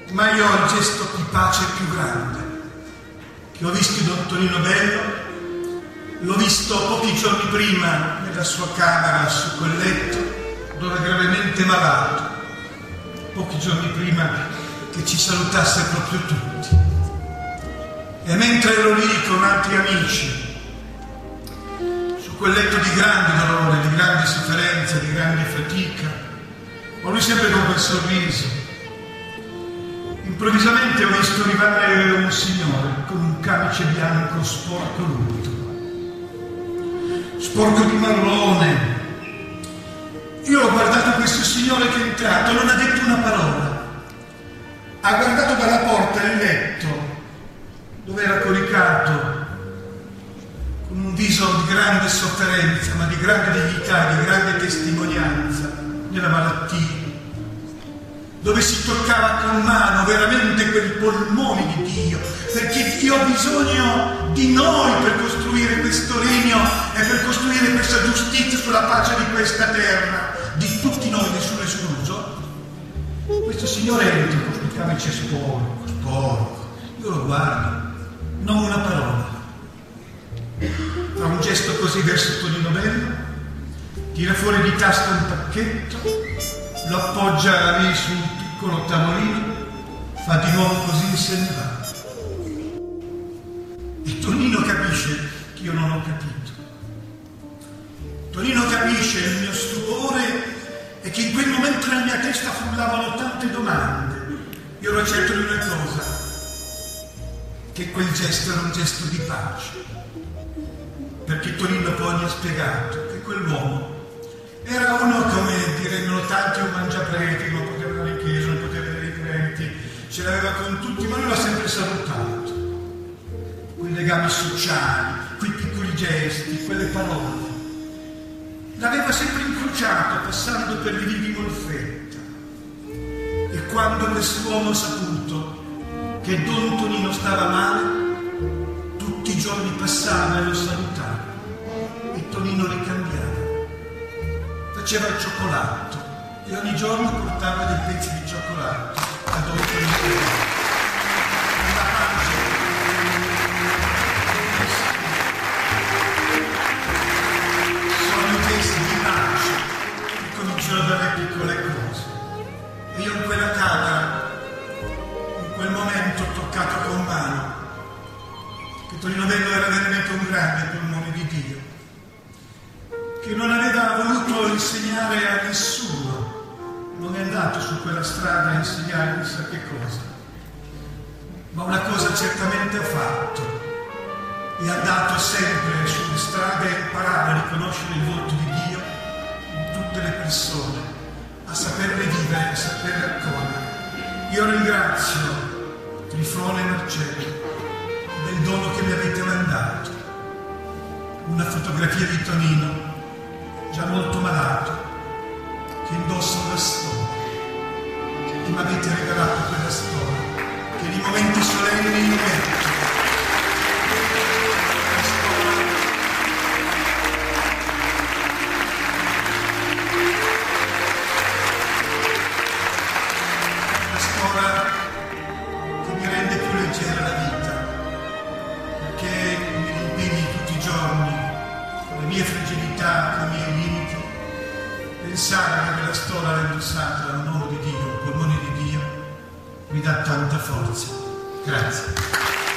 ma io ho il gesto di pace più grande che ho visto in Don Tonino Bello. L'ho visto pochi giorni prima nella sua camera su quel letto dove era gravemente malato, pochi giorni prima che ci salutasse proprio tutti. E mentre ero lì con altri amici su quel letto di grande dolore, di grande sofferenza, di grande fatica, ma lui sempre con quel sorriso, improvvisamente ho visto arrivare un signore con un camice bianco sporco l'unto, sporco di marrone. Io ho guardato questo signore che è entrato, non ha detto una parola, ha guardato dalla porta il letto dove era coricato, con un viso di grande sofferenza, ma di grande dignità, di grande testimonianza della malattia, dove si toccava con mano veramente quei polmoni di Dio, perché Dio ha bisogno di noi per costruire questo regno e per costruire questa giustizia sulla pace di questa terra, di tutti noi, nessuno è escluso. Questo signore entra con il camice sporco, io lo guardo, non una parola, fa un gesto così verso Tonino Bello, tira fuori di tasca un pacchetto, lo appoggia lì su un piccolo tavolino, fa di nuovo così e se ne va. E Tonino capisce che io non ho capito. Tonino capisce il mio stupore e che in quel momento nella mia testa frullavano tante domande. Io ero certo di una cosa, che quel gesto era un gesto di pace, perché Tonino poi mi ha spiegato che quell'uomo era uno, come direbbero tanti, un mangiapreti, non poteva andare in chiesa, non poteva vedere i credenti, ce l'aveva con tutti, ma lui l'ha sempre salutato. Quei legami sociali, quei piccoli gesti, quelle parole. L'aveva sempre incrociato, passando per le vie di Molfetta. E quando quest'uomo ha saputo che Don Tonino stava male, tutti i giorni passava e lo salutava. E Tonino li cambiava. Faceva il cioccolato e ogni giorno portava dei pezzi di cioccolato a Don Tonino. Sono i gesti di pace che cominciano dalle piccole cose. E io in quella camera, in quel momento ho toccato con mano che Tonino Bello era veramente un grande polmone di Dio, che non aveva voluto insegnare a nessuno, non è andato su quella strada a insegnare chissà che cosa, ma una cosa certamente ha fatto, è andato sempre sulle strade a imparare a riconoscere il volto di Dio in tutte le persone, a saperle vivere, a saperle accogliere. Io ringrazio Trifone e Marcello del dono che mi avete mandato, una fotografia di Tonino già molto malato, che indossa una stola, che mi avete regalato quella stola, che nei momenti solenni io metto. La stola che mi rende più leggera la vita, perché mi impegni tutti i giorni, con le mie fragilità, con i miei limiti, pensare che quella stola l'ha indossata da un uomo di Dio, un polmone di Dio, mi dà tanta forza. Grazie.